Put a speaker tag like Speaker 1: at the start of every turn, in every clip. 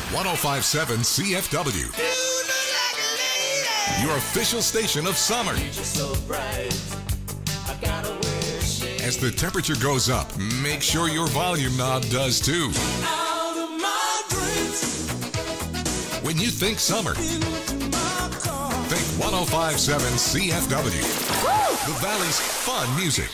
Speaker 1: 1057 CFW. Your official station of summer. As the temperature goes up, make sure your volume knob does too. When you think summer, think 1057 CFW. The Valley's fun music.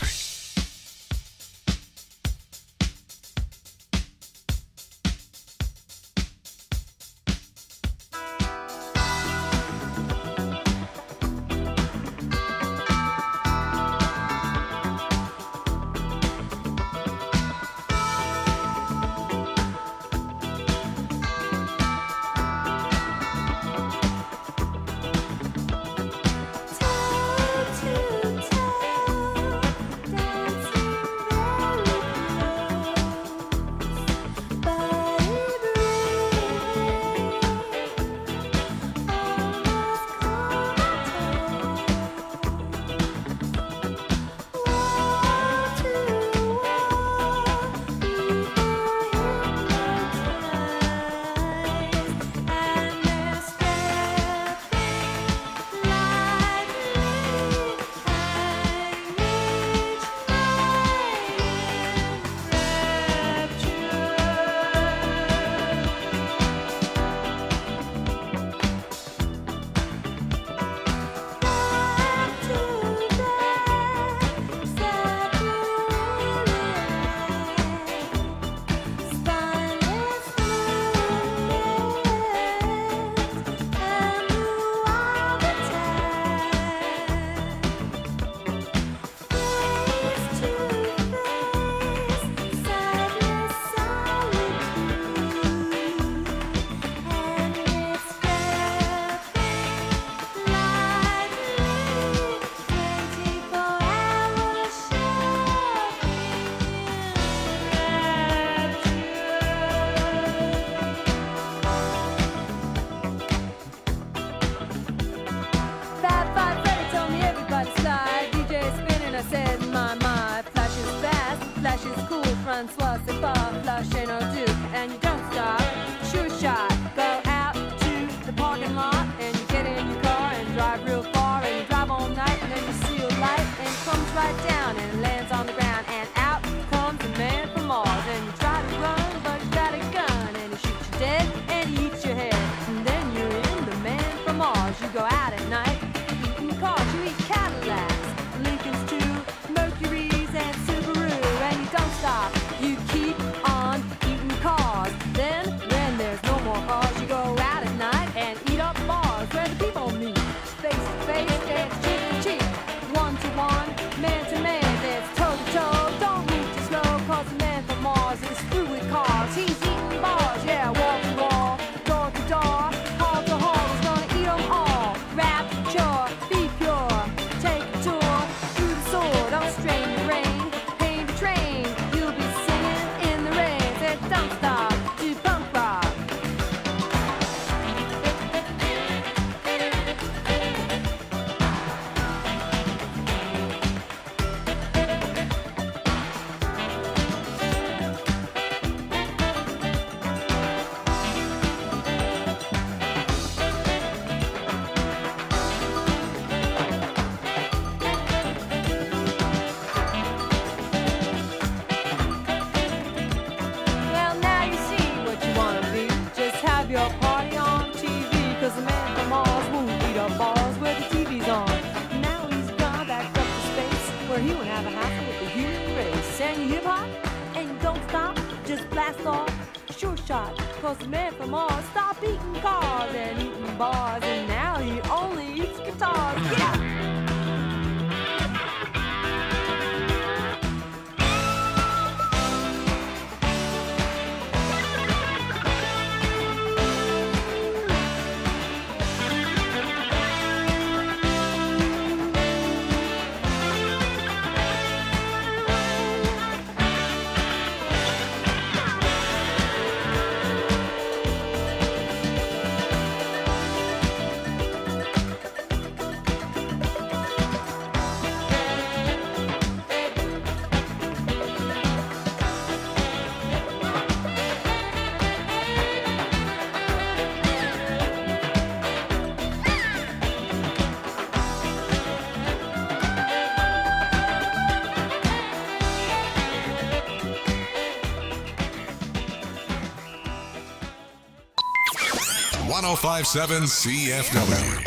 Speaker 1: 1057 CFW.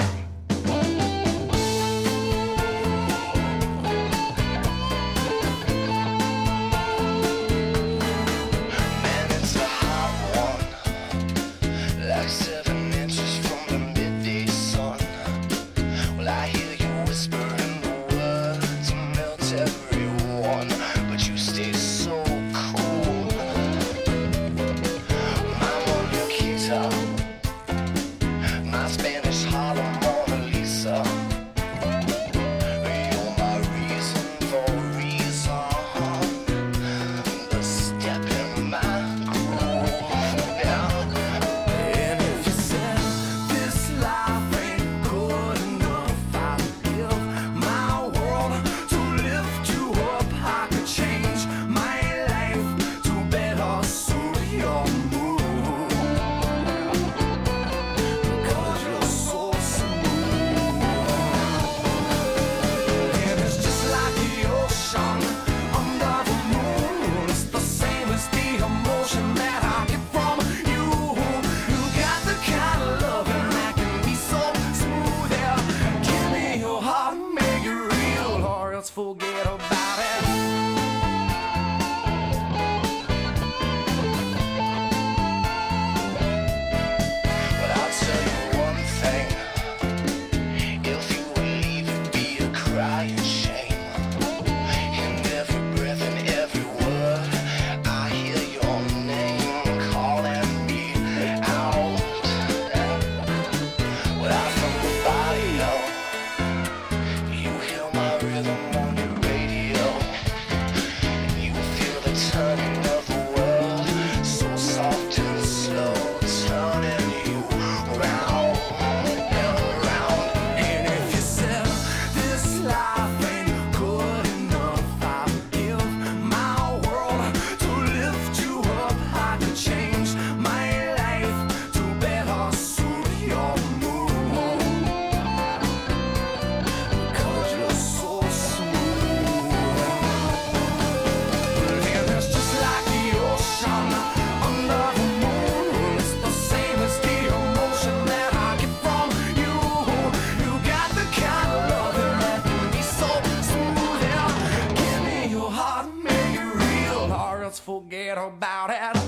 Speaker 2: Forget about it.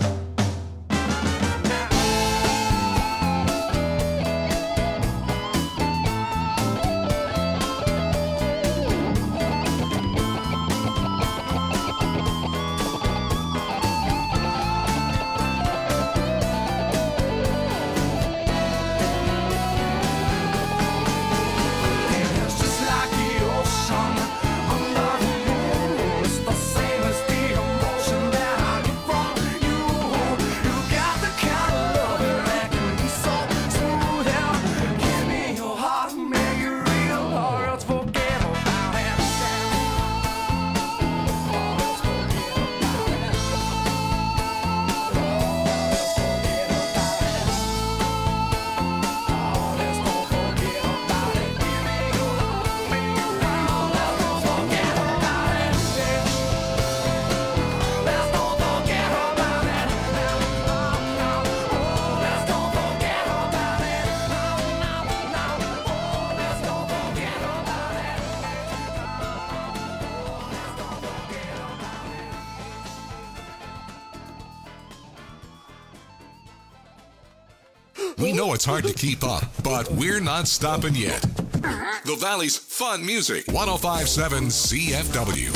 Speaker 1: We know it's hard to keep up, but we're not stopping yet. The Valley's fun music, 1057 CFW.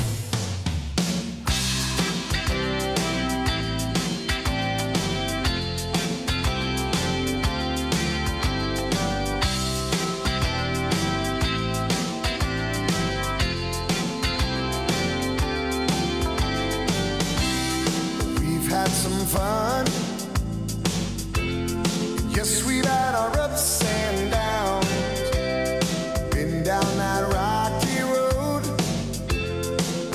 Speaker 3: We've had some fun. Yes, we've had our ups and downs. Been down that rocky road.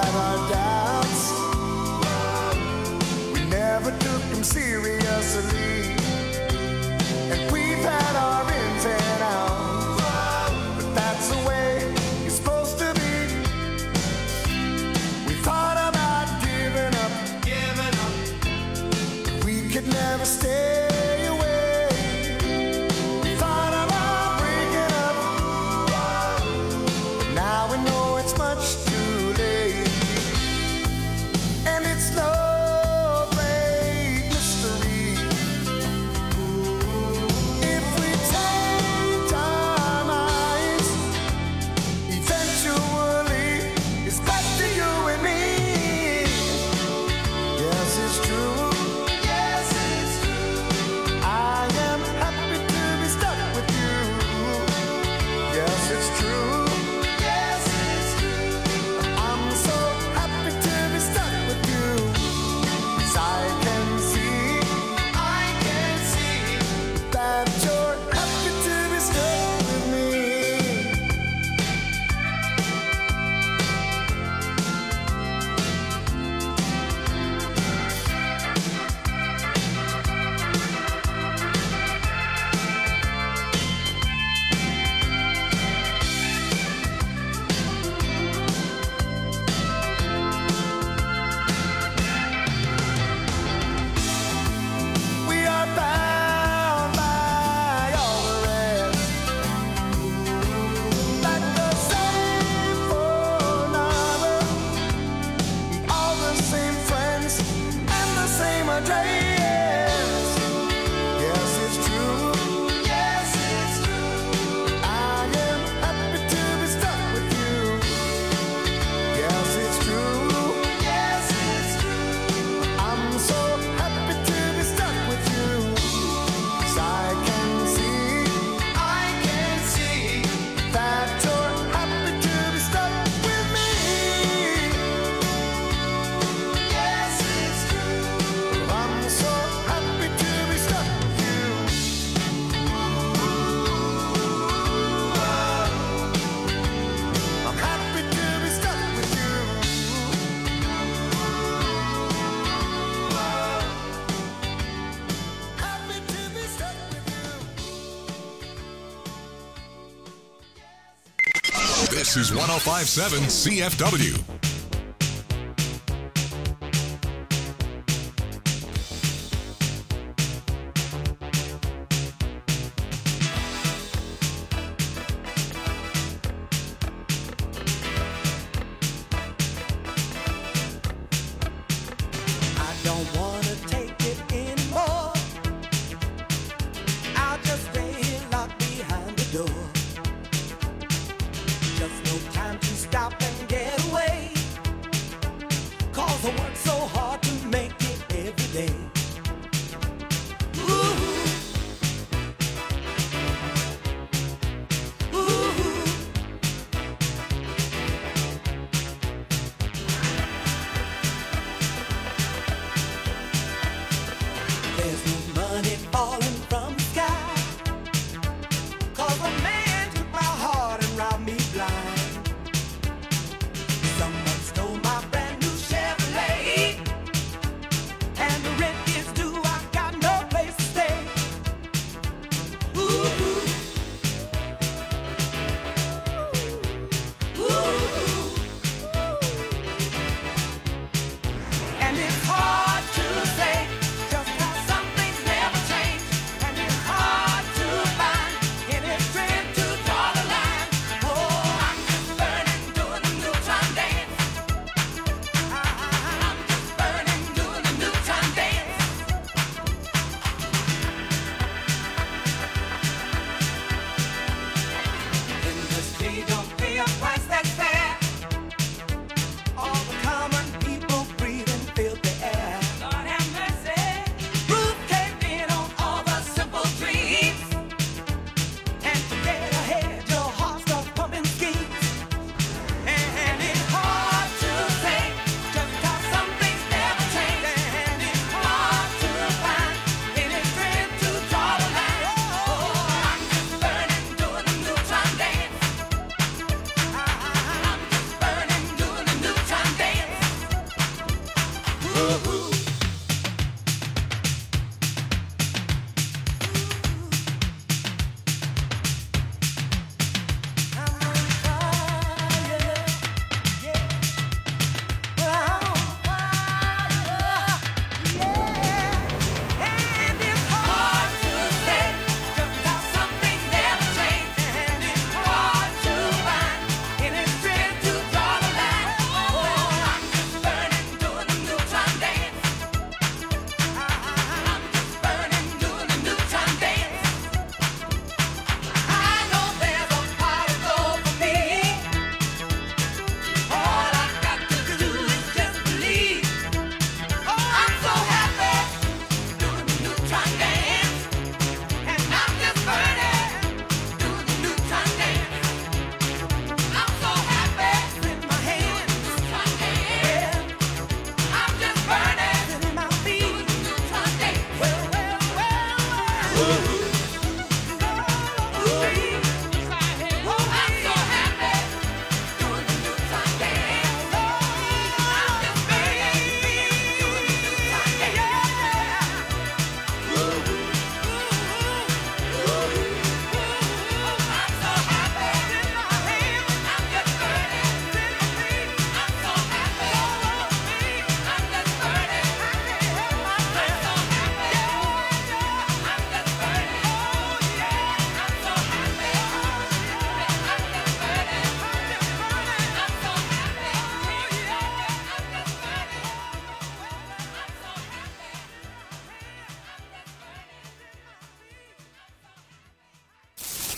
Speaker 3: had our doubts. We never took them seriously. And we've had our ins and outs. But that's the way it's supposed to be. We thought about giving up. We could never stay away. We thought about breaking up. But now we know it's much too late. And it's no great mystery. If we take our minds, eventually it's back to you and me. Yes, it's true. I am happy to be stuck with you. Yes, it's true. I'm so happy to be stuck with you. 'Cause I can see that you're happy to be stuck with me. We are bound by all the rest, like the same phone number, all the same friends, and the same address. Yes, it's true. I am happy to be stuck with you. Yes, it's true. I'm so happy to be stuck with you. 'Cause I can see that you're happy to be stuck with me. I'm so happy to be stuck with you. I'm happy to be stuck with you. Happy to be stuck with you.
Speaker 1: This is 1057 CFW.
Speaker 2: I don't wanna take it anymore. I'll just stay here locked behind the door. Just no time to stop and get away. 'Cause I work so hard to make it every day. Ooh. Ooh.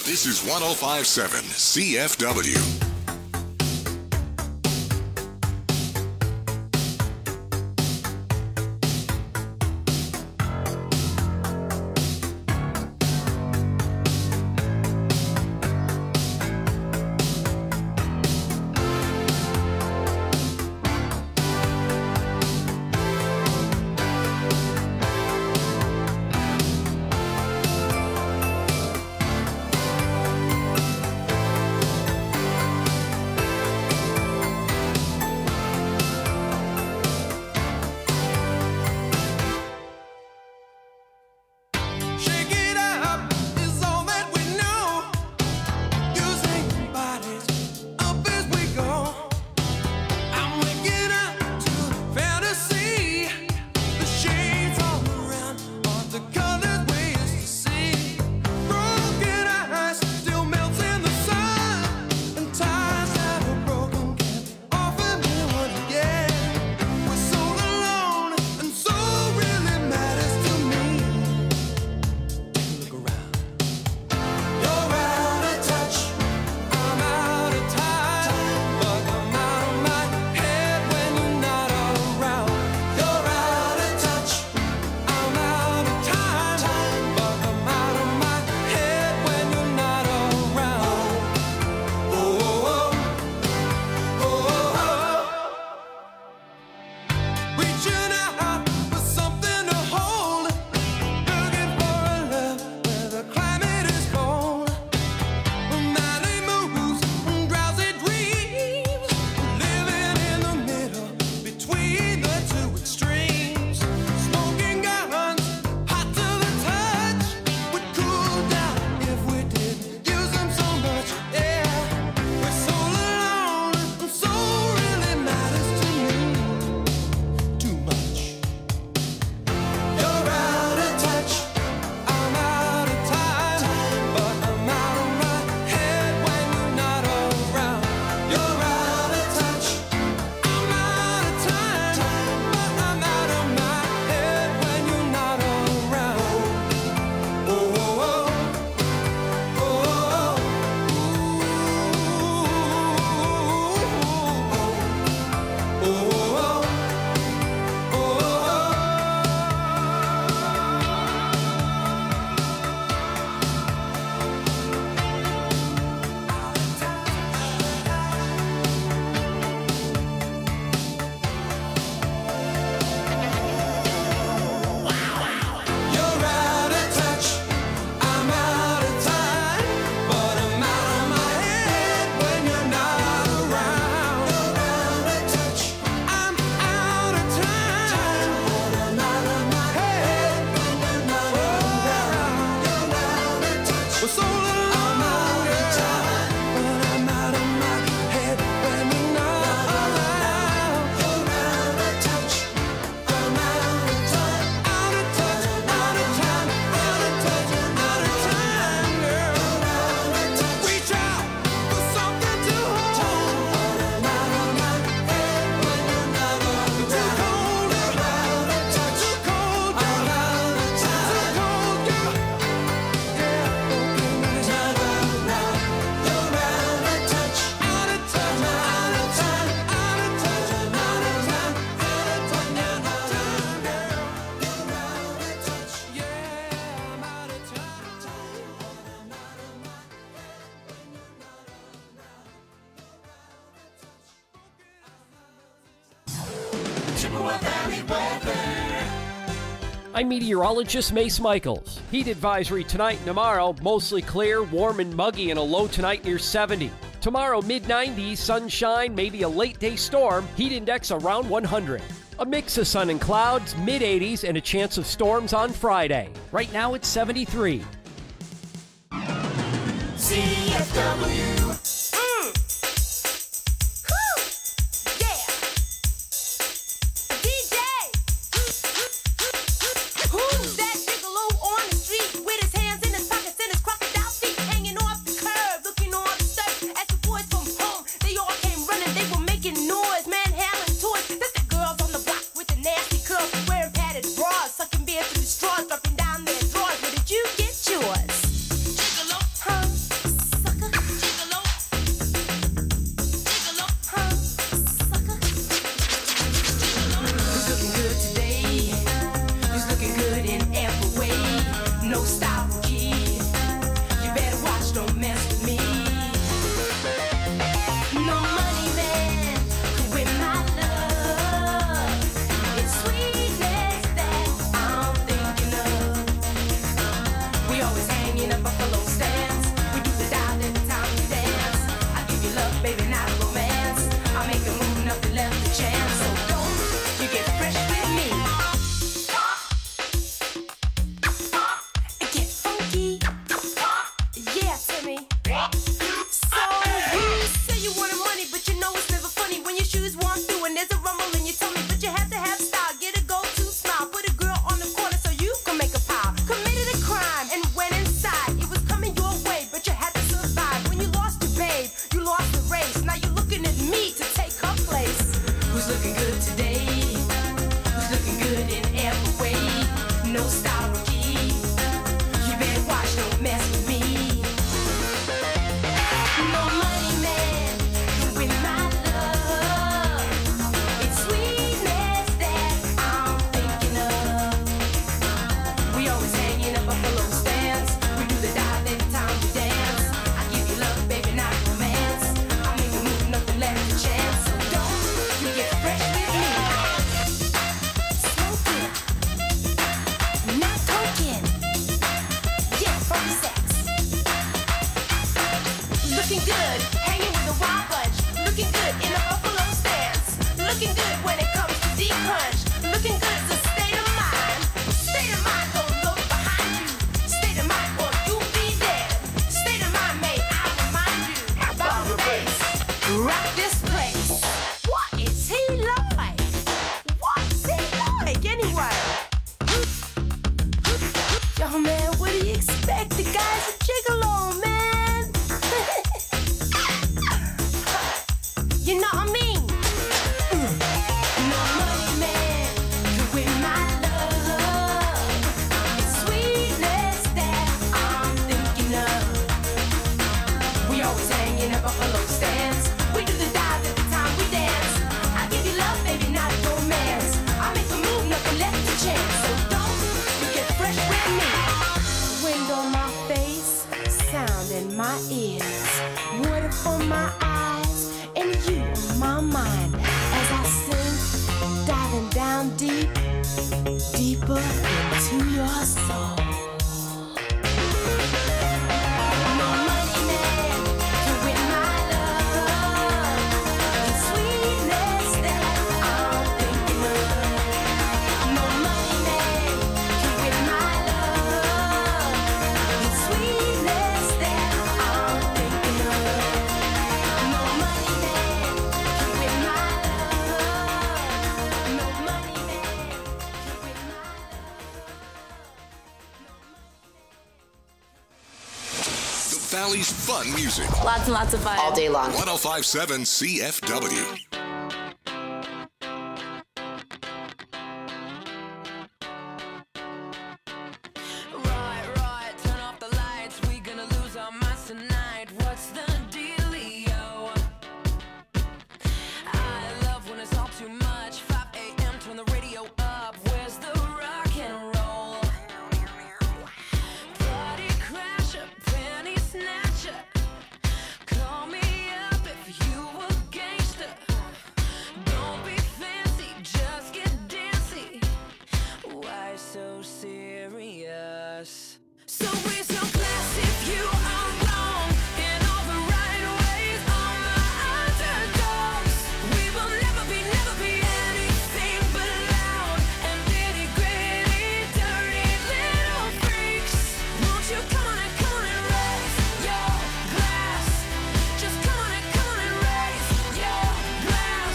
Speaker 1: This is 105.7 CFW.
Speaker 4: I'm meteorologist Mace Michaels. Heat advisory tonight and tomorrow, mostly clear, warm and muggy, and a low tonight near 70. Tomorrow, mid-90s, sunshine, maybe a late-day storm, heat index around 100. A mix of sun and clouds, mid-80s, and a chance of storms on Friday. Right now, it's 73.
Speaker 2: CFW.
Speaker 5: looking good today? Who's looking good in every way? No style key. You better watch, don't mess with me. No money man can win my love. It's sweetness that I'm thinking of. We always hanging up below stands. We do the dive every time we dance. I give you love, baby, not romance. I make you move, nothing left to chance. So don't you get fresh with me. Smoking, not token. Yeah, funky sex. Looking good, hanging with a wild bunch. Looking good in a buffalo stance. Looking good when it comes to deep punch. Looking good is a state of mind. State of mind, don't look behind you. State of mind, or you'll be dead. State of mind, may I remind you. About the bass, rock this place. What is he like? What's he like anyway? Yo, man, what do you expect? The guy's a gigolo, man. You know what I mean? No money man can win my love. It's sweetness that I'm thinking of. We always hanging up buffalo stands. We do the dive every time we dance. I give you love, baby, not romance. I make a move, nothing left to chance. So don't you get fresh with me. Wind on my face, sound in my ears, water for my eyes, and you on my mind. As I sing, diving down deep, deeper into your soul. No money man can win my love. The sweetness that I'm thinking of. No money man can win my love. The sweetness that I'm thinking of. No money man can win my love. No money man can win my love.
Speaker 1: The Valley's fun music.
Speaker 6: Lots and lots of fun. All day long.
Speaker 1: 1057 CFW.
Speaker 5: Right, turn off the lights. We gonna lose our minds tonight. What's the dealio? I love when it's all too much. 5 a.m. turn the radio up. Where's the rock and roll? Party crasher, penny snatcher. Call me up if you a gangster. Don't be fancy, just get dancy. Why so serious? So raise your glass if you are wrong in all the right ways. All my underdogs. We will never be anything but loud and nitty gritty, dirty little freaks. Won't you come on and raise your glass? Just come on and raise your glass.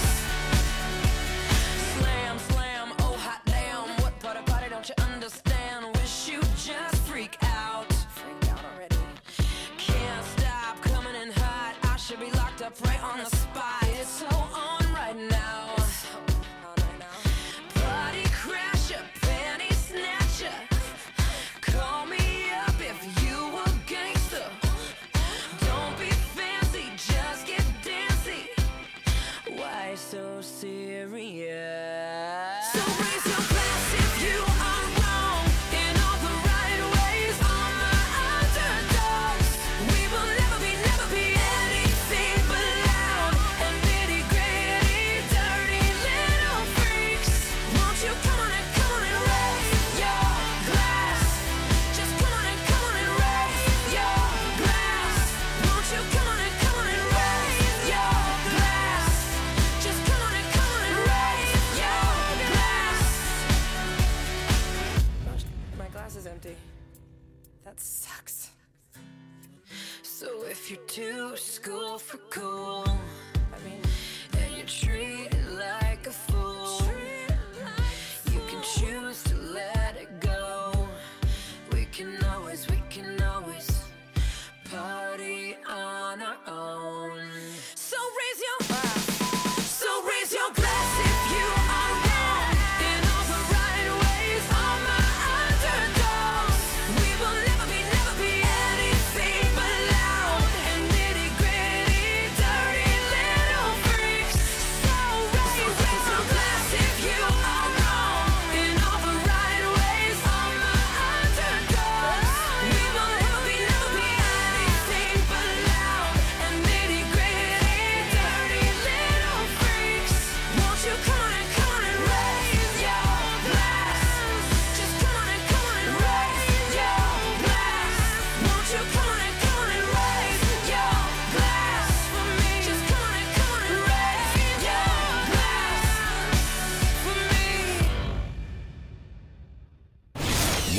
Speaker 5: Slam, slam, oh hot damn. What part of party don't you understand? Wish you just freak out. Freak out already. Can't stop coming in hot. I should be locked up right on the spot. It's so on right now. Party crasher, penny snatcher. Call me up if you a gangster. Don't be fancy, just get dancy. Why so serious? So raise your glass if you are wrong in all the right ways. All my underdogs. We will never be anything but loud and nitty gritty, dirty little freaks. Won't you come on and raise your glass? Just come on and raise your glass. Won't you come on and raise your glass? Just come on and raise your glass. My glass is empty. That sucks. So if you're too school for cool, and you're treated like a fool, you can choose to let it go. We can always party on our own. So raise your glass if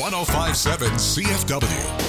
Speaker 1: 1057 CFW.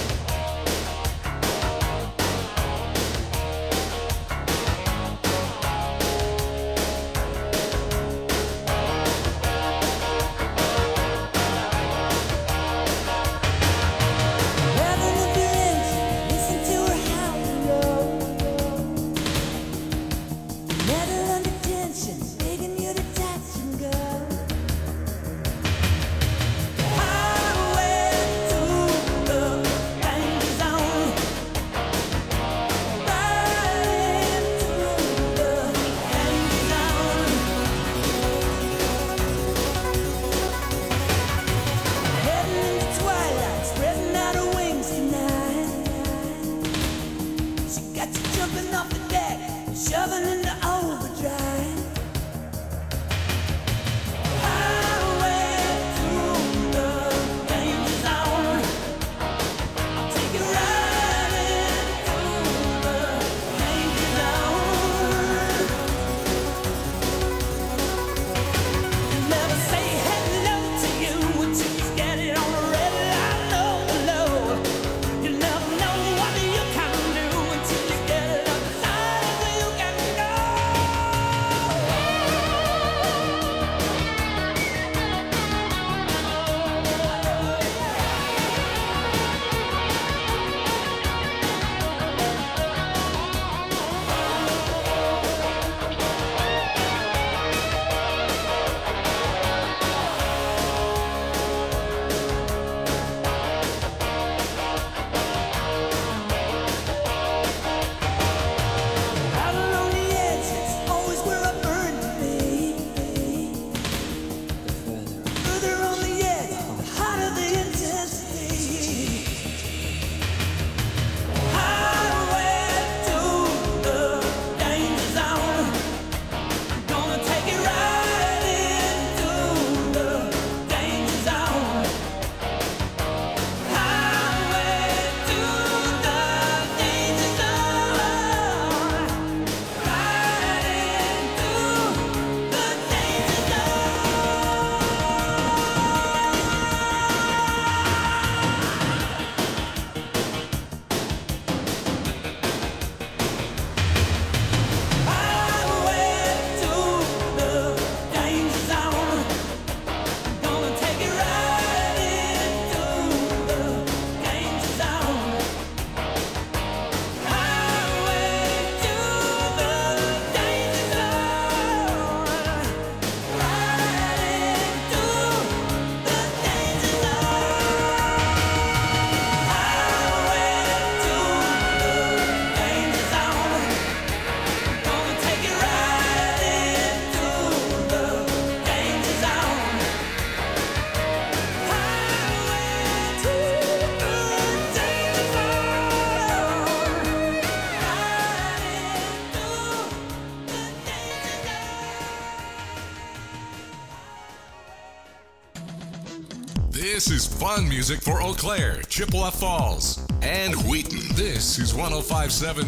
Speaker 1: This is fun music for Eau Claire, Chippewa Falls, and Wheaton. This is 1057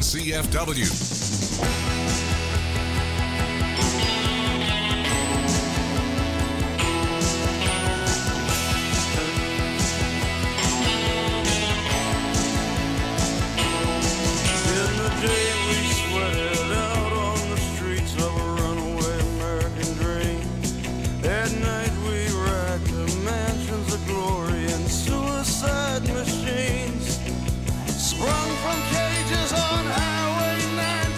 Speaker 1: CFW.
Speaker 3: Sprung from cages on Highway 9.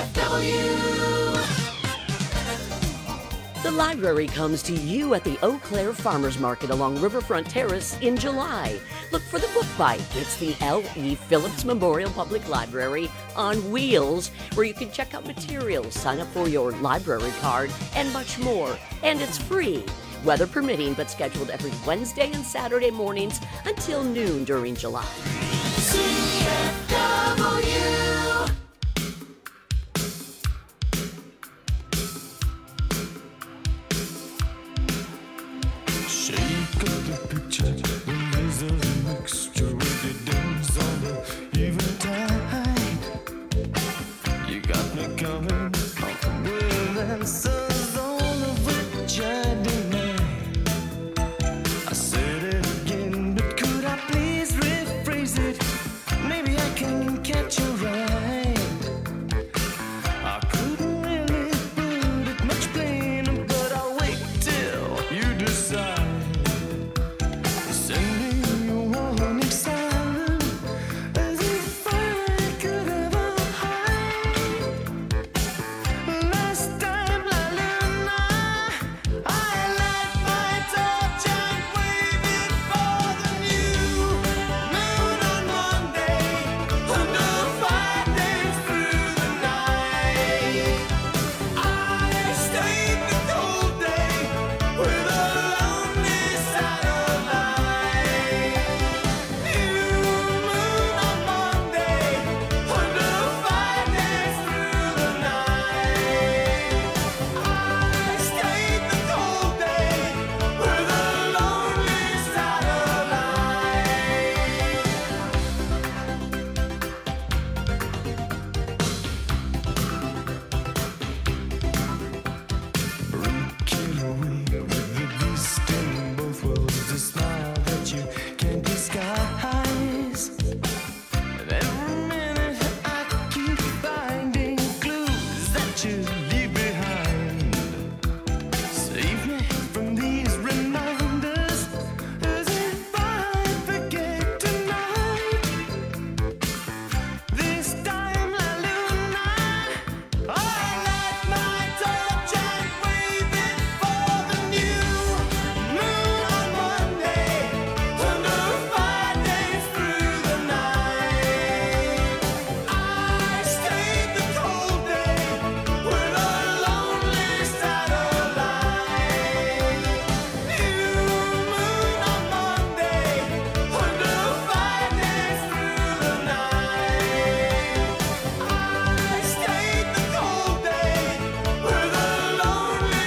Speaker 7: The library comes to you at the Eau Claire Farmers Market along Riverfront Terrace in July. Look for the Book Bite. It's the L.E. Phillips Memorial Public Library on wheels, where you can check out materials, sign up for your library card, and much more. And it's free, weather permitting, but scheduled every Wednesday and Saturday mornings until noon during July.
Speaker 5: CFW.
Speaker 3: Shake up the picture when there's a mixture with the dance on the eventide. You got me coming with answers all of which I deny. I said it again, but could I please rephrase it? Maybe I can catch you right. I couldn't really put it much plainer, but I'll wait till you decide. Sending you warning siren as if I could ever hide. Last time, La Luna, I light my torch and wave it for the new moon on Monday. Under 5 days through the night, I stayed the cold day with a lonely satellite. New moon on Monday. Under 5 days through the night, I stayed the cold day with a lonely Get away with the beast in both worlds, a smile that you can't disguise. And every minute I keep finding clues that you leave behind. Save me from these reminders as if I forget tonight. This time, La Luna, I light my torch and wave it for the new moon on Monday. Under 5 days through the night, I stayed the cold day with a lonely satellite. New moon on Monday. Under 5 days through the night, I stayed the cold day with a lonely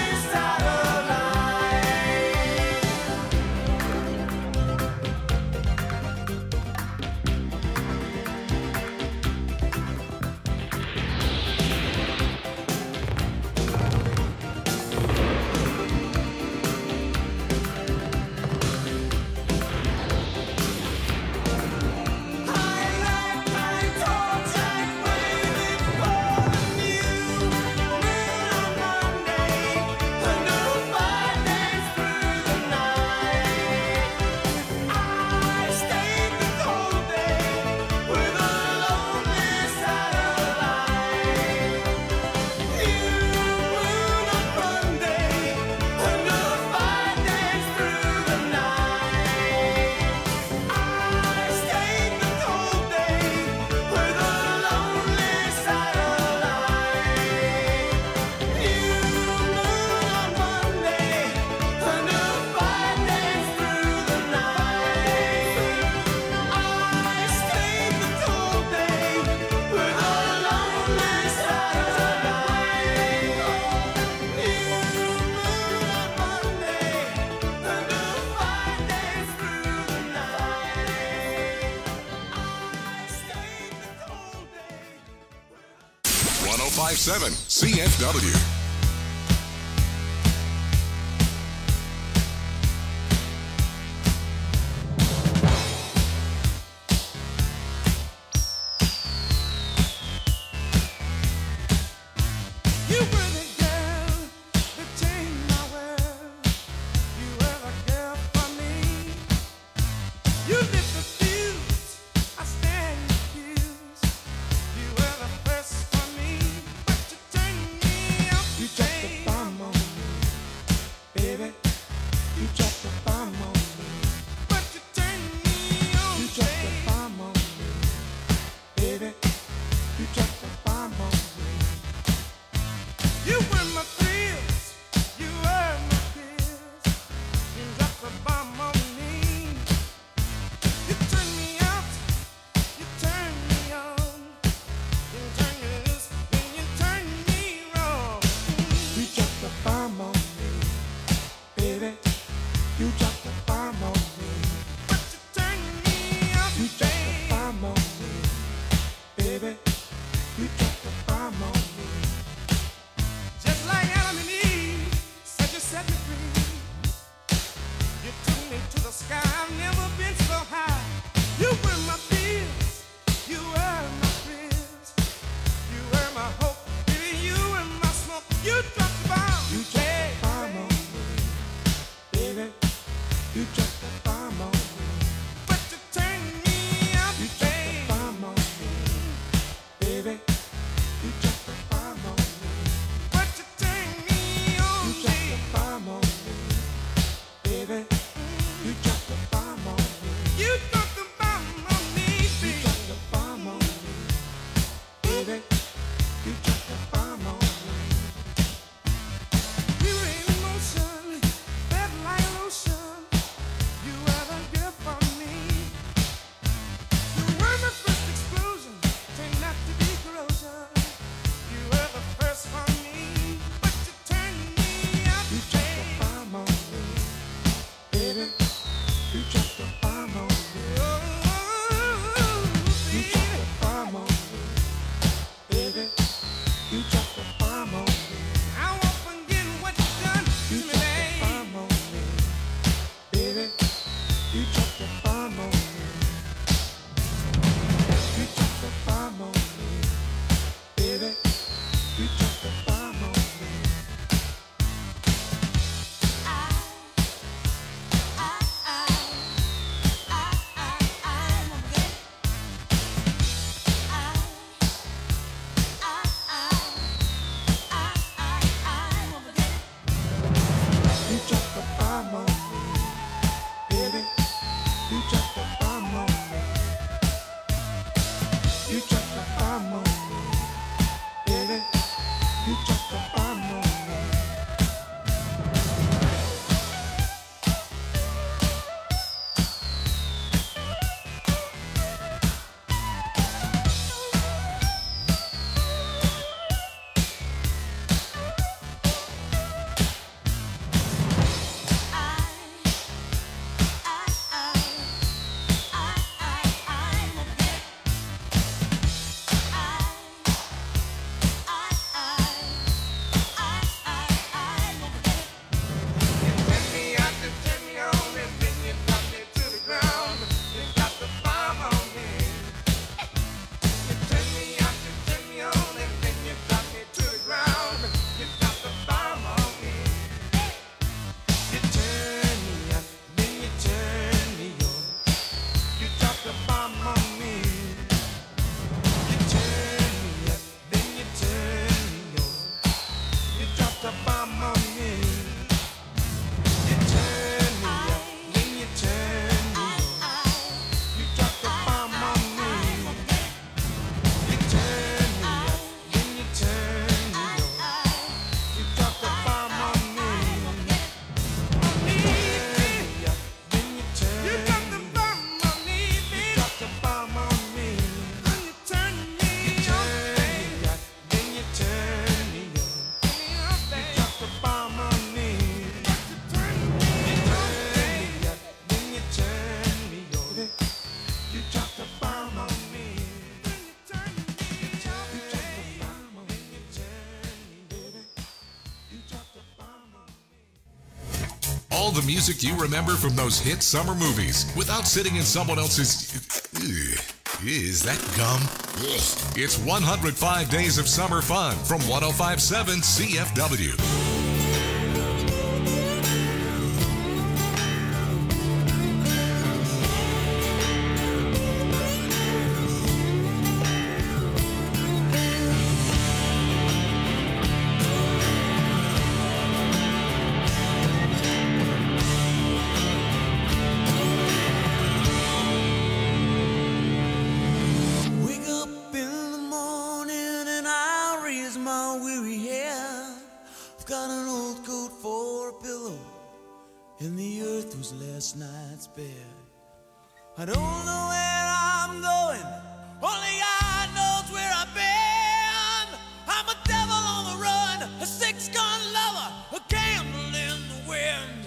Speaker 1: .1057 CFW.
Speaker 3: You were the girl that changed my world. You were the girl for me. You lit the fuse, I stand accused. You were the first for me, but You dropped the bomb on me. But you turned me on. You dropped the bomb on me. Baby, you dropped the bomb on me. You were my thrills. You were my thrills. You dropped the bomb on me. You turned me out. You turned me on. You turned me loose. Then you turned me wrong. You dropped the bomb on me. Baby, you dropped the bomb on me. But you turned me out. You dropped the bomb on me. Baby, you dropped the bomb on me. Just like Adam and Eve said you set me free. You took me to the sky. I've never been so high. You were my fears. You were my fears. You were my hope. Baby, you were my smoke. You dropped the bomb. You dropped the bomb on me. Baby, you dropped the bomb on me. But you turned me out. You dropped the bomb on me. Baby, you dropped the bomb on me. But you turned me on. You dropped the bomb on me. Baby, you dropped the bomb on me. You dropped the bomb on me. You dropped the bomb on me. Baby, you dropped the bomb on me. We were in motion, felt like lotion. You were the girl for me. You were my first explosion, turned out to be corrosion. You were the first for me, but you turned me out. You dropped the bomb on me, baby. You dropped the bomb on me. You dropped the bomb on me, baby. You dropped the bomb on me. I won't forget what you done to me, babe. You dropped the bomb on me, baby. You dropped the bomb on me. You dropped the bomb on me, baby. You dropped the bomb on me. You dropped the bomb on me, baby. You dropped the bomb on me. You dropped the bomb on me, baby. You dropped the bomb on me.
Speaker 1: All the music you remember from those hit summer movies without sitting in someone else's... Is that gum? It's 105 Days of Summer Fun from 105.7 CFW.
Speaker 2: and the earth was last night's bed. I don't know where I'm going, only God knows where I've been. I'm a devil on the run, a six-gun lover, a candle in the wind.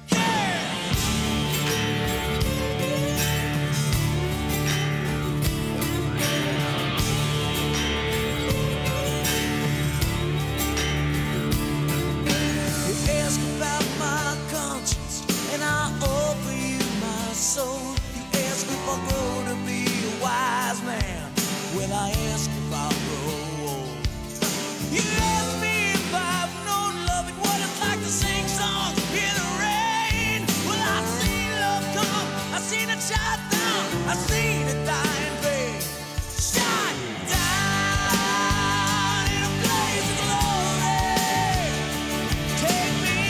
Speaker 2: Ask about my conscience, and I'll offer you my soul. You ask if I'll grow to be a wise man. Well, I ask if I'll grow old. You ask me if I've known love and what it's like to sing songs in the rain. Well, I've seen love come, I've seen it shine down, I've seen it die in vain. Shine down in a blaze of glory. Take me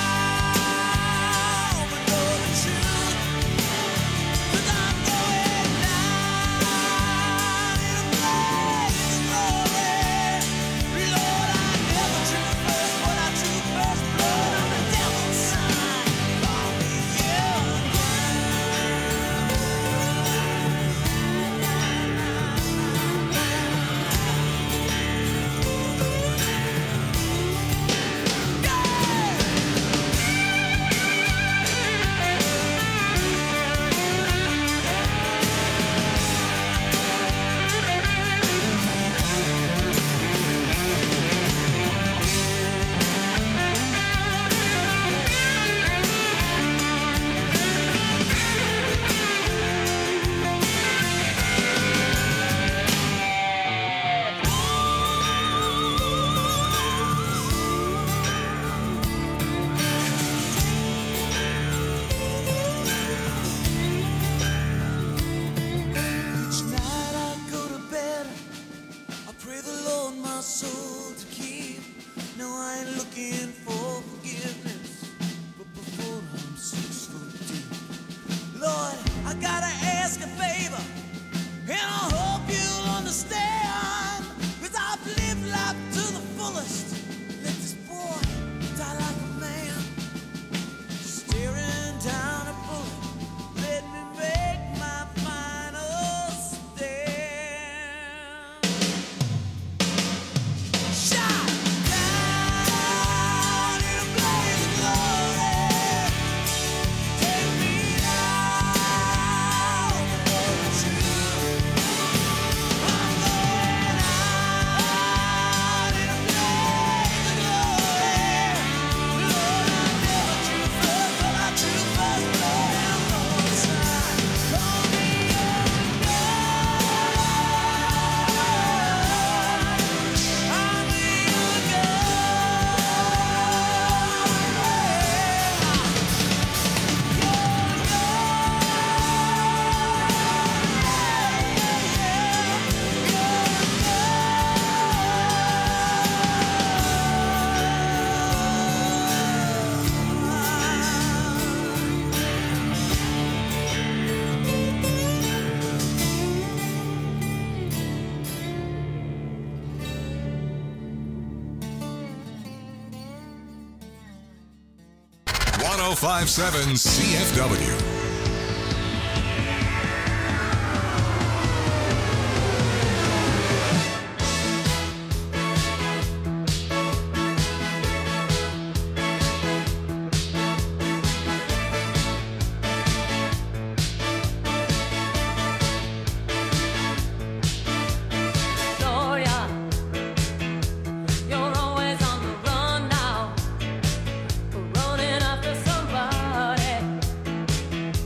Speaker 2: now, but know the truth, 'cause I'm going down in a blaze of glory. Lord, I never drew first, but I drew first blood. I'm the devil's son, call me young. Each night I go to bed, I pray the Lord my soul to keep. No, I ain't looking for forgiveness, but before I'm 6 foot deep. Lord, I gotta ask a favor, and I hope you'll understand, 'cause I've lived life to the fullest. Let this boy die like a man, staring down a bullet. Let me make my final stand. Shine down in a blaze of glory. Take me now, for the truth. I'm going out in a blaze of glory. Lord, I never drew first, but I drew first blood. I'm going shine. Call me young God. I'm a young
Speaker 1: One 1057 CFW.
Speaker 5: Gloria, you're always on the run now, running after somebody.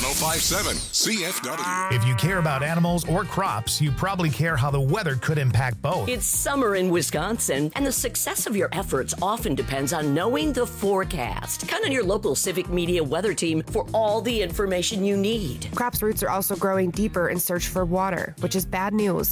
Speaker 1: 1057 CFW.
Speaker 8: If you care about animals or crops, you probably care how the weather could impact both.
Speaker 7: It's summer in Wisconsin, and the success of your efforts often depends on knowing the forecast. Count on your local Civic Media weather team for all the information you need.
Speaker 9: Crops' roots are also growing deeper in search for water, which is bad news